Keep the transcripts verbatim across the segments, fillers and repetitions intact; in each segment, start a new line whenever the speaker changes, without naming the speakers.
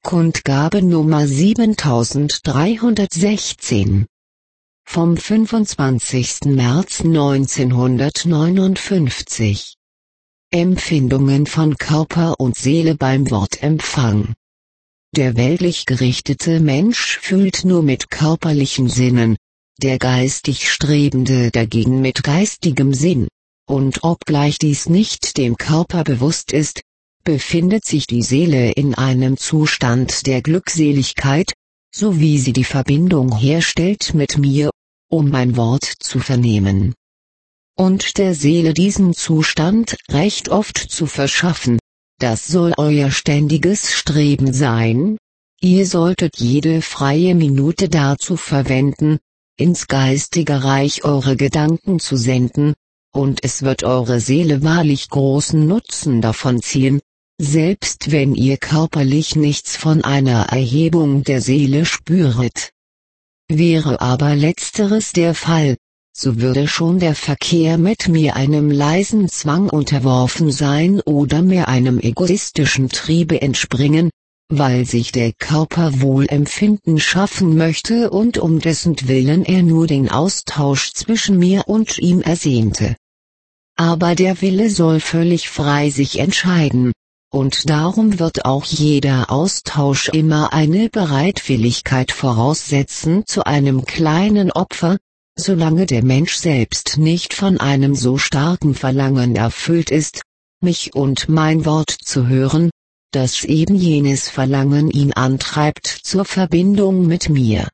Kundgabe Nummer siebentausenddreihundertsechzehn. Vom fünfundzwanzigsten März neunzehnhundertneunundfünfzig. Empfindungen von Körper und Seele beim Wortempfang. Der weltlich gerichtete Mensch fühlt nur mit körperlichen Sinnen, der geistig Strebende dagegen mit geistigem Sinn, und obgleich dies nicht dem Körper bewusst ist, befindet sich die Seele in einem Zustand der Glückseligkeit, so wie sie die Verbindung herstellt mit mir, um mein Wort zu vernehmen. Und der Seele diesen Zustand recht oft zu verschaffen, das soll euer ständiges Streben sein. Ihr solltet jede freie Minute dazu verwenden, ins geistige Reich eure Gedanken zu senden, und es wird eure Seele wahrlich großen Nutzen davon ziehen, selbst wenn ihr körperlich nichts von einer Erhebung der Seele spüret. Wäre aber letzteres der Fall, so würde schon der Verkehr mit mir einem leisen Zwang unterworfen sein oder mehr einem egoistischen Triebe entspringen, weil sich der Körper Wohlempfinden schaffen möchte und um dessentwillen er nur den Austausch zwischen mir und ihm ersehnte. Aber der Wille soll völlig frei sich entscheiden, und darum wird auch jeder Austausch immer eine Bereitwilligkeit voraussetzen zu einem kleinen Opfer, solange der Mensch selbst nicht von einem so starken Verlangen erfüllt ist, mich und mein Wort zu hören, dass eben jenes Verlangen ihn antreibt zur Verbindung mit mir.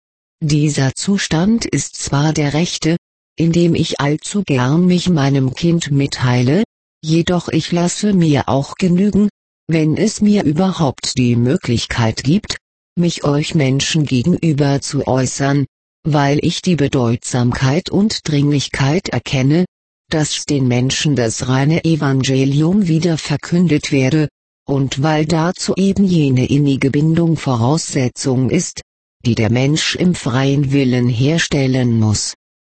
Dieser Zustand ist zwar der rechte, in dem ich allzu gern mich meinem Kind mitteile, jedoch ich lasse mir auch genügen, wenn es mir überhaupt die Möglichkeit gibt, mich euch Menschen gegenüber zu äußern, weil ich die Bedeutsamkeit und Dringlichkeit erkenne, dass den Menschen das reine Evangelium wieder verkündet werde, und weil dazu eben jene innige Bindung Voraussetzung ist, die der Mensch im freien Willen herstellen muss.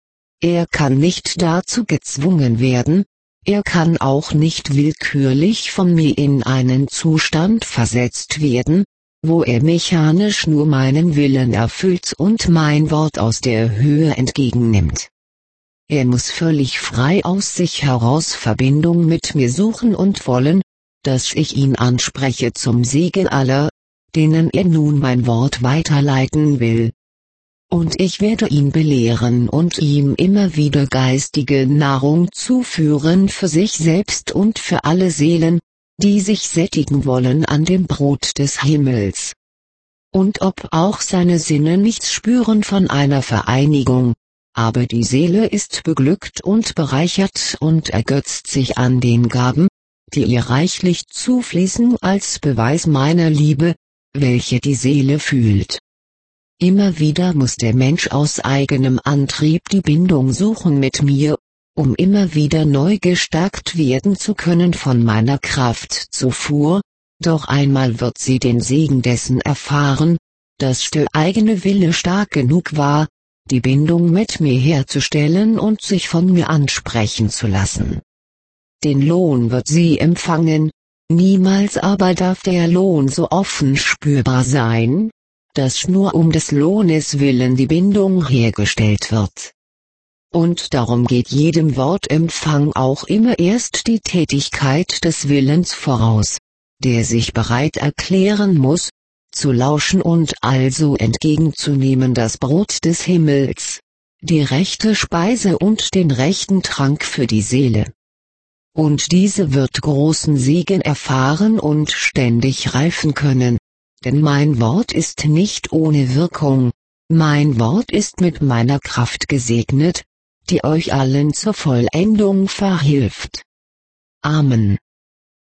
Er kann nicht dazu gezwungen werden, er kann auch nicht willkürlich von mir in einen Zustand versetzt werden, wo er mechanisch nur meinen Willen erfüllt und mein Wort aus der Höhe entgegennimmt. Er muss völlig frei aus sich heraus Verbindung mit mir suchen und wollen, dass ich ihn anspreche zum Segen aller, denen er nun mein Wort weiterleiten will. Und ich werde ihn belehren und ihm immer wieder geistige Nahrung zuführen für sich selbst und für alle Seelen, die sich sättigen wollen an dem Brot des Himmels. Und ob auch seine Sinne nichts spüren von einer Vereinigung, aber die Seele ist beglückt und bereichert und ergötzt sich an den Gaben, die ihr reichlich zufließen als Beweis meiner Liebe, welche die Seele fühlt. Immer wieder muss der Mensch aus eigenem Antrieb die Bindung suchen mit mir, um immer wieder neu gestärkt werden zu können von meiner Kraftzufuhr, doch einmal wird sie den Segen dessen erfahren, dass der eigene Wille stark genug war, die Bindung mit mir herzustellen und sich von mir ansprechen zu lassen. Den Lohn wird sie empfangen, niemals aber darf der Lohn so offen spürbar sein, dass nur um des Lohnes willen die Bindung hergestellt wird. Und darum geht jedem Wortempfang auch immer erst die Tätigkeit des Willens voraus, der sich bereit erklären muss, zu lauschen und also entgegenzunehmen das Brot des Himmels, die rechte Speise und den rechten Trank für die Seele. Und diese wird großen Segen erfahren und ständig reifen können, denn mein Wort ist nicht ohne Wirkung, mein Wort ist mit meiner Kraft gesegnet, die euch allen zur Vollendung verhilft. Amen.